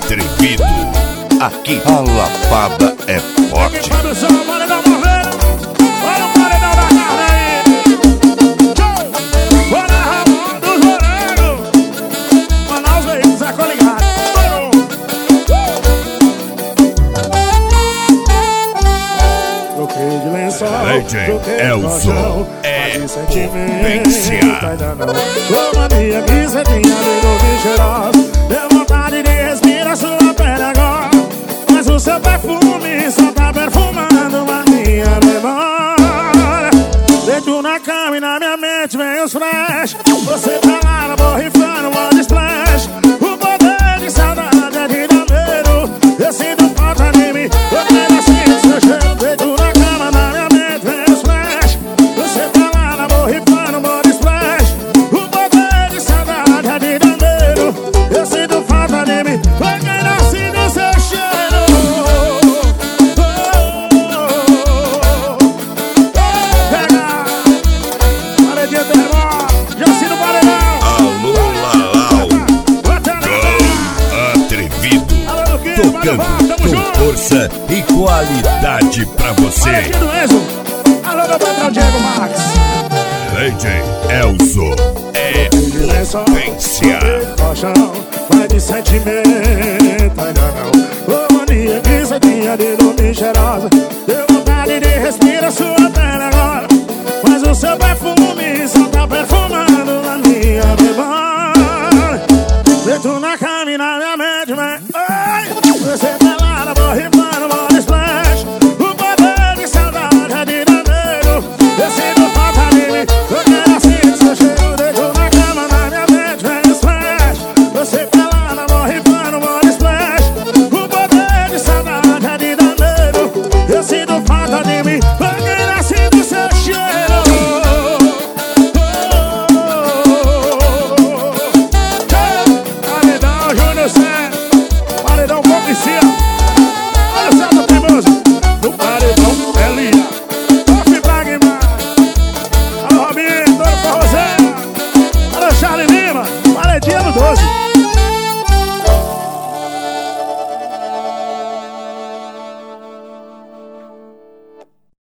atrevido. Aqui a lapada é forte. Olha o paredão da carne aí. Bora Ramon dos Morangos. Manaus veículos, é coligado. Troquei de lençol, troquei de colchão. É potência. Ô mania que cê tinha de dormir cheirosa. Deu vontade de respirar sua pele agora. Mas o seu perfume só tá perfumando a minha memória. Deito na cama e na minha mente vem os flash. Você tá lá, borrifando body splash. O poder de saudade é de dambeiro. Eu sinto falta de mim, eu quero assim seu cheiro. Deito na cama, na minha mente vem os flash. Você tá lá, borrifando body splash. O poder de saudade é de dambeiro. Eu sinto falta de mim, eu quero assim do seu cheiro. Tocando com força e qualidade pra você. Olha aqui do Enzo. Alô, meu patrão Diego Max. DJ Elzo é potência. Vai de sentimento, ainda não. Ô mania que cê tinha de dormir cheirosa. Deu vontade de respirar sua pele agora. Mas o seu perfume só tá perfumando a minha memória. Deito na cama e na minha mente, você tá lá na borrifando body splash. O poder de saudade é de dambeiro. Eu sinto falta de mim, eu quero assim seu cheiro. Deito na cama, na minha mente vem os flash. Você tá lá na borrifando body splash. O poder de saudade é de dambeiro. Eu sinto falta de mim, eu quero assim do seu cheiro. Paredão Júnior Sé, paredão Policia. Olha o Celso Teimoso. No paredão Elia. Off Pragma. Alô Robinho, Dona Forrozeira. Olha o Charlie Lima. Paredinha no 12.